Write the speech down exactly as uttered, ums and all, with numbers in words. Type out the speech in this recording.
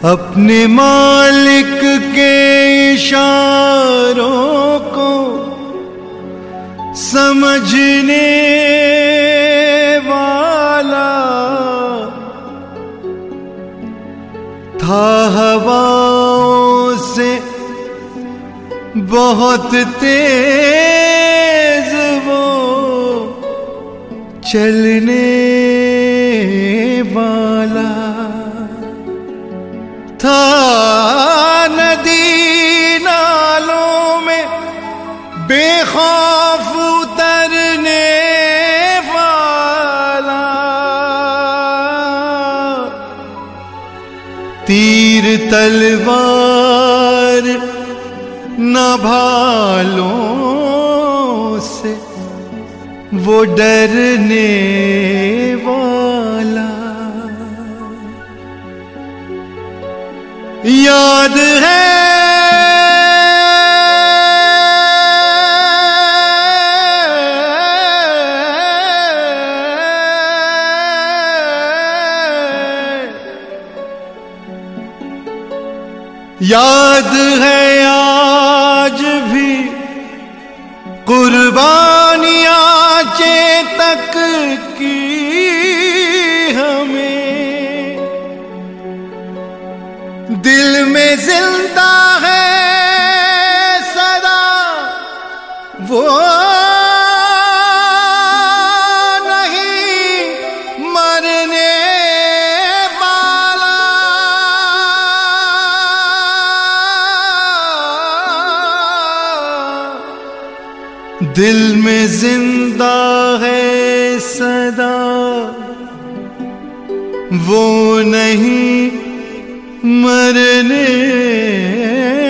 अपने मालिक के इशारों को समझने वाला था हवाओं से बहुत तेज वो चलने वाला था, नदी नालों में बेखौफ उतरने वाला, तीर तलवार न भालों से वो डरने वाला। याद है याद है आज भी कुर्बानियां चेतक की हमें, दिल में जिंदा है सदा वो नहीं मरने वाला। दिल में जिंदा है सदा वो नहीं मरने